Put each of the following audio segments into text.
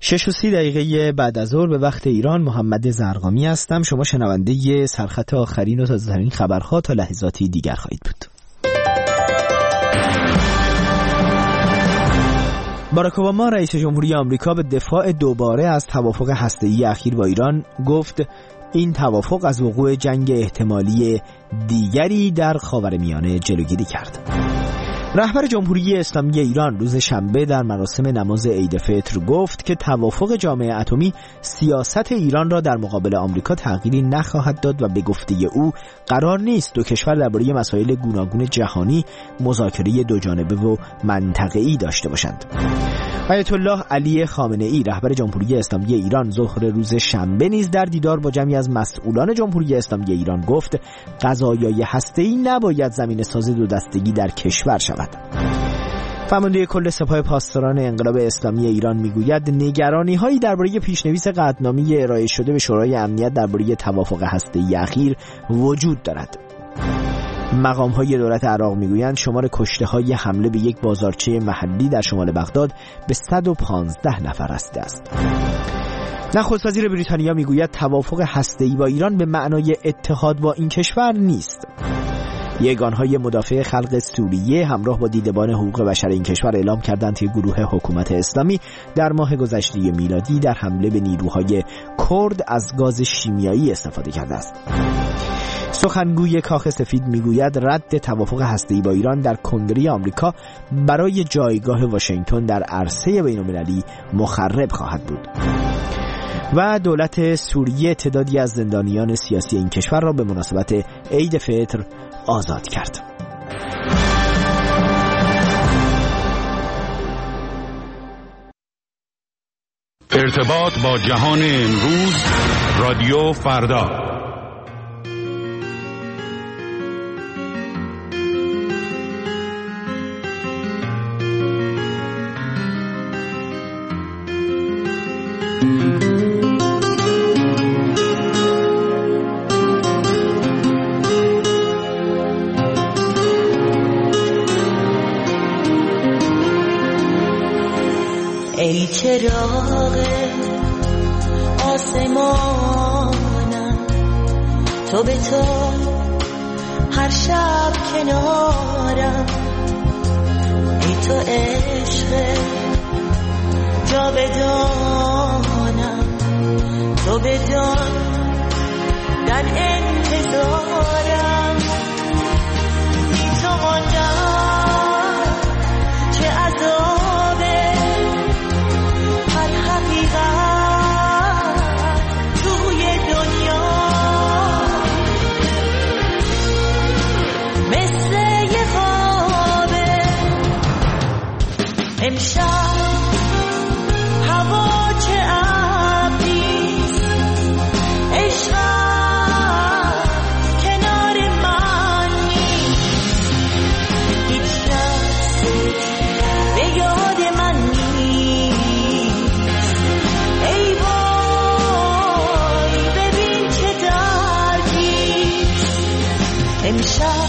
6:30 بعد از ظهر به وقت ایران. محمد زرقامی هستم. شما شنونده سرخط آخرین و تازه‌ترین خبرها تا لحظاتی دیگر خواهید بود. باراک اوباما رئیس جمهوری آمریکا به دفاع دوباره از توافق هسته‌ای اخیر با ایران گفت این توافق از وقوع جنگ احتمالی دیگری در خاورمیانه جلوگیری کرد. رهبر جمهوری اسلامی ایران روز شنبه در مراسم نماز عید فطر گفت که توافق جامعه اتمی سیاست ایران را در مقابل آمریکا تغییری نخواهد داد و به گفته او قرار نیست دو کشور درباره مسائل گوناگون جهانی مذاکره دوجانبه و منطقه‌ای داشته باشند. آیت الله علی خامنه‌ای رهبر جمهوری اسلامی ایران ظهر روز شنبه نیز در دیدار با جمعی از مسئولان جمهوری اسلامی ایران گفت قضایای هسته‌ای نباید زمینه‌ساز دو دستگی در کشور شود. فرمانده کل سپاه پاسداران انقلاب اسلامی ایران میگوید نگرانی‌هایی درباره پیشنویس قطعنامه ارائه شده به شورای امنیت درباره توافق هسته‌ای اخیر وجود دارد. مقام‌های دولت عراق میگویند شمار کشته‌های حمله به یک بازارچه محلی در شمال بغداد به 115 نفر رسیده است. نخست وزیر بریتانیا میگوید توافق هسته‌ای با ایران به معنای اتحاد با این کشور نیست. یگانهای مدافع خلق سوریه همراه با دیدبان حقوق بشر این کشور اعلام کردند که گروه حکومت اسلامی در ماه گذشته میلادی در حمله به نیروهای کرد از گاز شیمیایی استفاده کرده است. سخنگوی کاخ سفید میگوید رد توافق هسته‌ای با ایران در کنگره آمریکا برای جایگاه واشنگتن در عرصه بین‌المللی مخرب خواهد بود. و دولت سوریه تعدادی از زندانیان سیاسی این کشور را به مناسبت عید فطر آزاد کرد. ارتباط با جهان امروز، رادیو فردا. ای چراغ آسمانم تو به تو هر شب کنارم، ای تو عشق جاودانم تو بدان در انتظارم، بی تو ماندم چه عذابه هر حقیقت توی دنیا، مثل یه خوابه امشب هوا چه ابریست، عشقم کنار من نیست، هیچ کس به یاد من نیست، ای وای ببین چه دردیست، امشب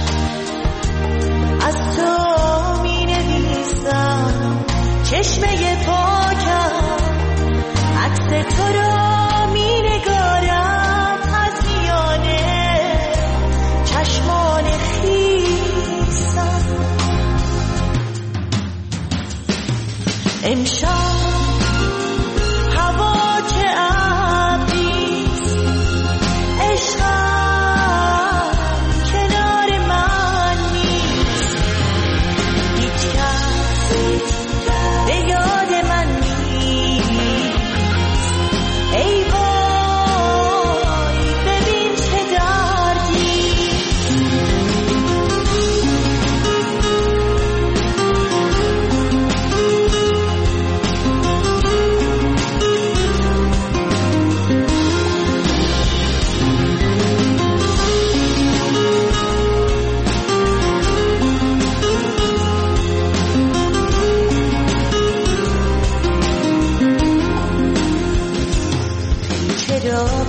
از تو می نویسم چشمه پاکم، عکس تو را می نگارم از میانه چشمان خیسم، امشب هوا چه ابریست، عشقم کنار من نیست، هیچ کس به یاد من نیست، ای وای ببین چه دردیست. چراغ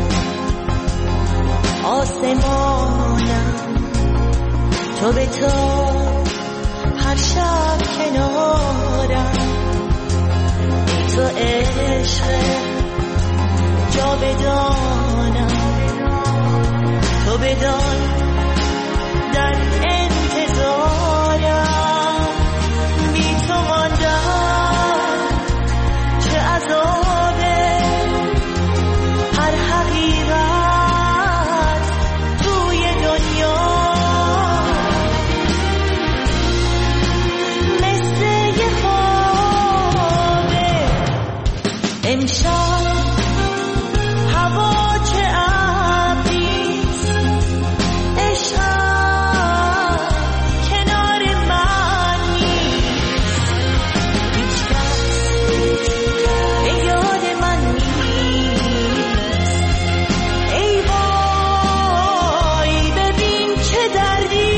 آسمانم تو به تو هر شب کنارم، ای تو بدانم، تو بدان در انتظارم، بی تو ماندم چه عذابه، هر حقیقت توی دنیا مثل یه خوابه. امشب هوا چه ابریست، عشقم کنار من نیست، هیچ کس به یاد من نیست. ای وای ببین چه دردی،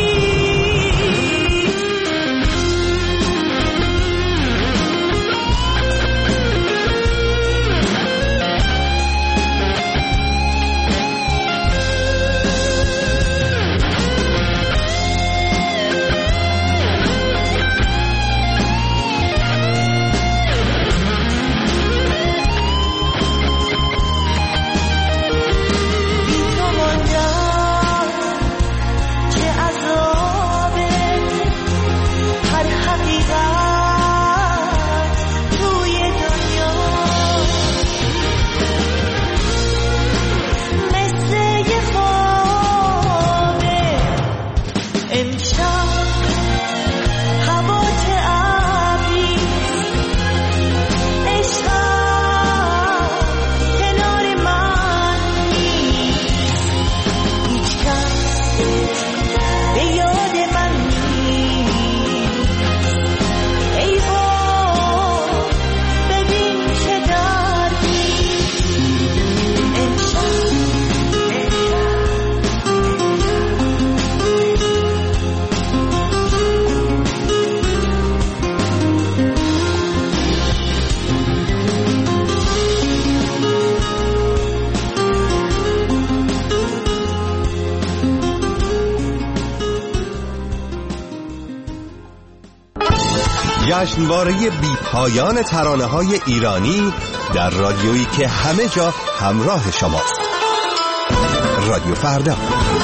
جشنواره بی پایان ترانه‌های ایرانی در رادیویی که همه جا همراه شماست. رادیو فردا.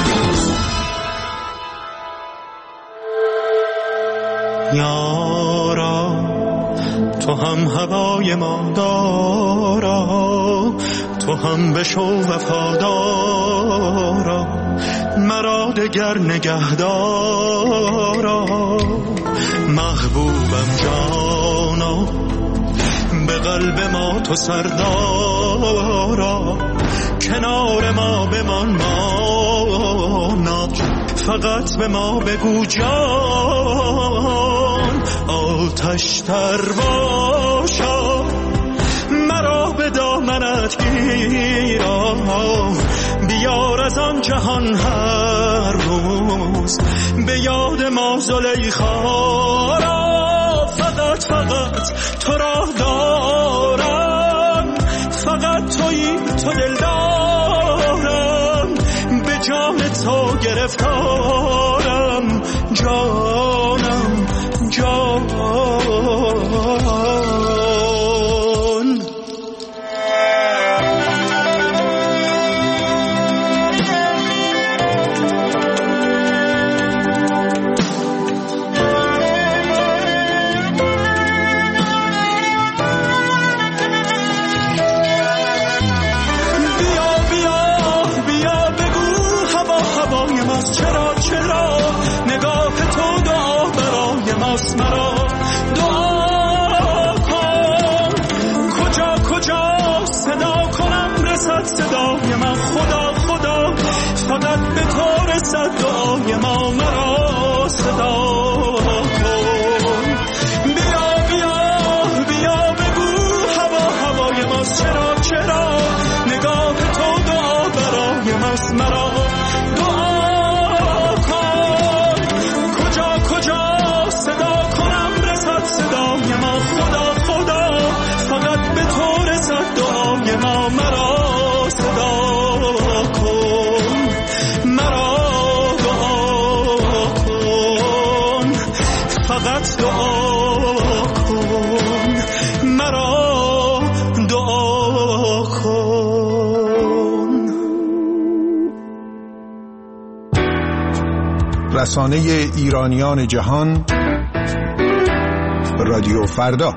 یارا تو هم هوای ما دارا، تو هم بشو وفادارا، مرا دگر نگهدارا. محبوبم جانا به قلب ما تو سردارا، کنار ما بمان مانا، فقط به ما بگو جان. آتش تر باشا مرا به دامنت گیرا، بیار از آن جهان هر روز به یاد ما زلیخا را. فقط تو را دارم، فقط تویی تو دل دارم، به جان تو گرفتارم، جانم جان. مرا دعا کن، کجا صدا کنم رسد صدای من، خدا فقط به تو رسد دعای ما، مرا صدا کن. بیا بگو هوای ماست، چرا نگاه تو دعا برای ماست، مرا دعا کن. کجا صدا کنم رسد صدای ما، خدا فقط به تو رسد دعای ما، مرا صدا کن، مرا دعا رسانه ایرانیان جهان، رادیو فردا.